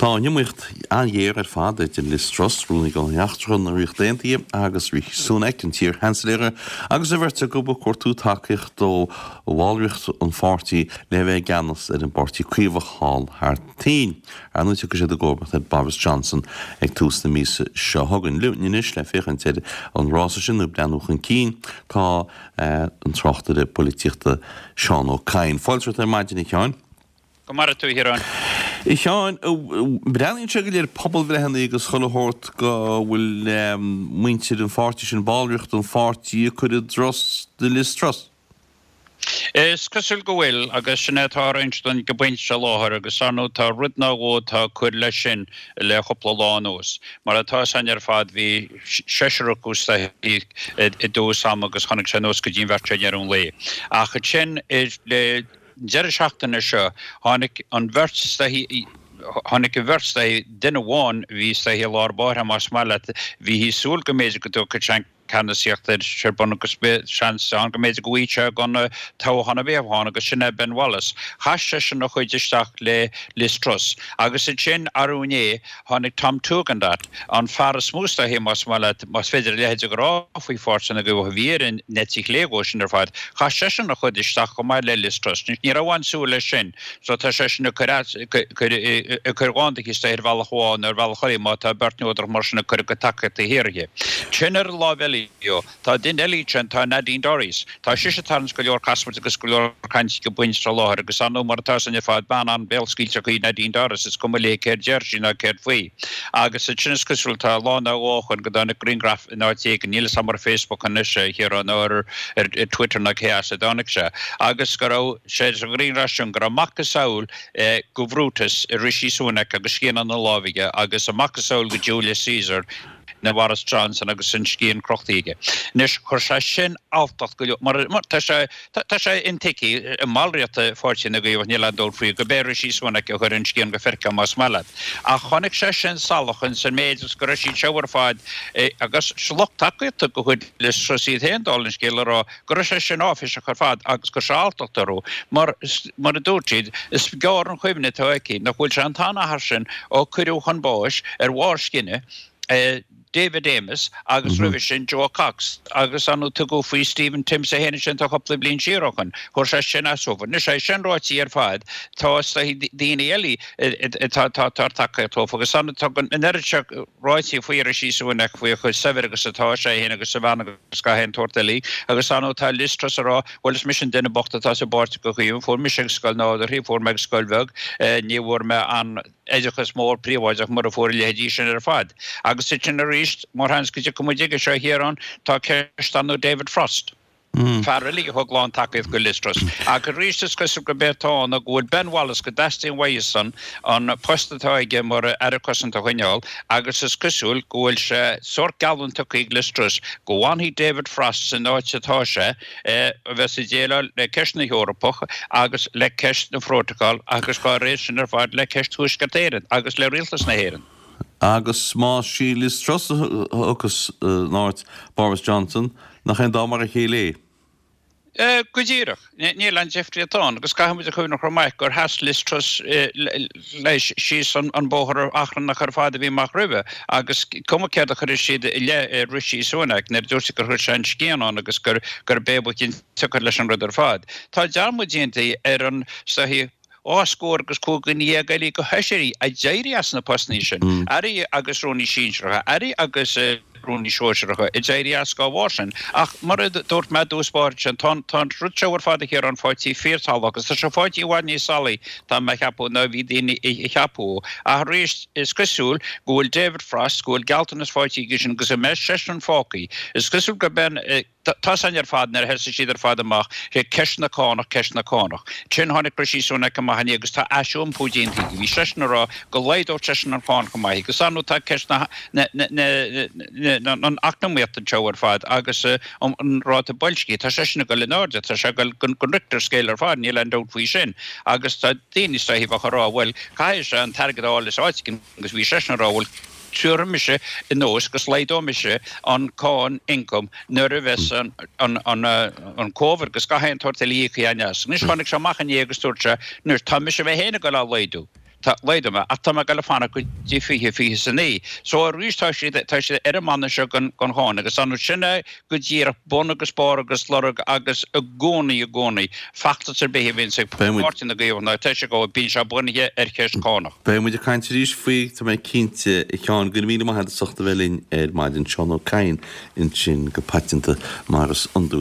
Tá nimucht anhéir fad in Liz Truss rúnig go neachtrún a richtléntaí agus rí súnaic an tír hensléire agus a bhirt a go cuatú takeíocht do bháilricht an fáirtí le bheith ganas ar an bortí cuomhá haar tí. Anú go sé a gobat Boris Johnson ag tús na mísa seo hagann luúnis le féchantéad an rása sin ú bleanúch an cín tá an trochta de polítíochta Seán O'Kane. Fáilteart ar maidin i teáin. Go mar tú hirán. I seán, breann se go léir pobl bhrehanna agus cholathirt go bhfuil muintead an fáirtí sin báilreacht an fáirtí chud dros de Liz Truss. Cosúil go bhfuil agus sinna tá Einstein go baint se láthir agus anú tá rudná ó tá chud lei sin le chopla lánós. Mar atá san ar fad bhí seisiúgus i dós sam agus chonig sé nós go dín bherte ar an lé. A chud sin le Jerry Shachtana seo hánig an bhirsta hánig bhirsta duine bháin bhí sa hí lárbáir mas meile bhí hí súil go méidir go tú go Canna siachtar serbonnagus seans an go méidir goíte gan táhanna bhéhháin agus sinna Ben Wallace. Chaiste sin nach chuidisteach le Liz Truss. Agus i sin arúné hánig Tom Tugendhat an fearras músta hé mas féidir leidir go ráfaí fórsanna go bhír in netích légó sin ar fad. Chaiste sin nach chuidisteach go mai le Liz Truss. Ní raháin sú le sin, so tá sé sin chuáanta í stair bhelaháin ar bhelachaí má tá bertnúidir mar sinna chu go take a hirirhe. Sinnar lábhil Tá din elíchen tá Nadine Dorries. Tá si tarn go leor casmar agus go leor caiint go buinstra láthir agus anú martá san fád ban an belskíte go Nadine Dorries is cum le céir jersina céir faoi. Agus a sinniscusúil tá lána óchan go dána Greengraf in áité an níle samar Facebook anise hir an ar Twitter na chéas a dánig se. Agus go rá sé a Greenrasún go amachchas saoil go bhrútas i risí súnach agus céan an na lábhaige agus amachchas saoil go Julius Caesar na Boris Johnson agus sin scían crochtaige. Nis chuir sé sin átacht go mar tá sé intici máilríochta fáirtína go bh níla dul faoi go béir síosmana go chuir an scían go firca más meilad. A chonig sé sin salachan san méidir go sí teabhar fáid agus slochtaíta go chuid le sosíad héandálinn scéilerá go sé sin áfis a chu fád agus go seáltachtarú mar a dúirtíad is gáir an chuimne táicí nach bhfuil se an tána sin ó cuiú chun báis ar bhhar scinne David Amos agus Rivision Joe Cox agus anú tu go faoi Stephen Timms a héine sin tá chopla blin siarachan chuir sé sin asúfa. Nus sé sin ráití ar fad tá daoine eile tá taketófa agus anú tugan in se ráití faoi ar síúnach faoi chu sever agus atá sé héana agus sa bhana agus ga hen tortalí agus anú tá Liz Truss ará bhil is mis sin duine bochtatá sa báirte go chuún fór mis scoil náidir hí fór meid scoilbheg níhfuair me an éideachas mór príomhaideach mar a fór lehédí sin ar fad. Agus sin a mar hans go go dige se hiran tá cestanú David Frost. Farrelí thugláán takeíh go Liz Truss. A go rístas go go betáin a bhfuil Ben Wallace go Dustin Wason an postatá ige mar arcosanta chuineáil agus is cosúil gohfuil se sort galún takeíh Liz Truss go bhhainhí David Frost san áitetá se bheits i déile le ceisna Eorpach agus le ceist na Frótaáil agus gá rééis sin ar fáid le ceist thuiscatéireann agus le rialtas na héireann. Agus má sí Liz Truss agus náirt Boris Johnson nach chéan dá mar a chéilé. Go ddíireach, níl an Jeffrey atán, agus caiimiid a chuúnach romáich gur has Liz Truss leis síos an bóthar achran nach chu fáda bhí mar ribh, agus cuma cead a chuir siad i le rusí súnach, nar dúirsa gur chuir sé an scéanán agus gur bébu cinn tuchar leis an rud ar fád. Tá dearmú dínta ar an sahí Oscar agus cógan íagaí go heisiirí a déirí as na postní sin. Arí agus róní sínsrecha, arí agus rúní seoisirecha i déirí as go bhhasin. Ach mar dúirt me dúspáir sin tá rúteabhar fáda chéar an fáidtí fíortáil agus tá se fáidtí bhhain ní salaí tá me cheapú na bhí daoine i cheapú. A rééis is cosúil gohfuil David Frost gohfuil galtanas fáidtí go sin gus a me sé an fácaí. Is cosúil go ben tá san ar fad nar heisa siad ar fad amach sé ceisna cánach. Sin tháinig presíúna go maithní agus tá eisiúm púdéntaí. Bhí seisnará go leidó teisna an fáin go maithí. Gus anú tá ceisna an acnaméta teabhar fad agus an ráta bolscí. Tá seisna go le náide, tá se go Richter scéil ar fad níl an dót faoi sin. Agus tá daoine straíomh a rá bhfuil caiise an targadáil is áitigin agus bhí seisnará bhfuil tuairmise in nós gus leidómise an cáin income nuair a bheits an cóbhar gus gahéan tortailí chéaneas. Nis chunig se machchan agus túirte nuair támise bheith héna go le leidú. leideme a tá gal fanna go dí fi sanné. So a rítá sé ermanne se gan háin, agus an sinne go ddíar bon agus spá agus le agus a gcónaí fachta be vin se Martin a géna te se go bí se bunige cheis cánach. Be mu a caiint rís faoi tá mé cinnte i cheán go mí had sochta bhelín maidin Seán O'Kane in sin go patenta maras andú.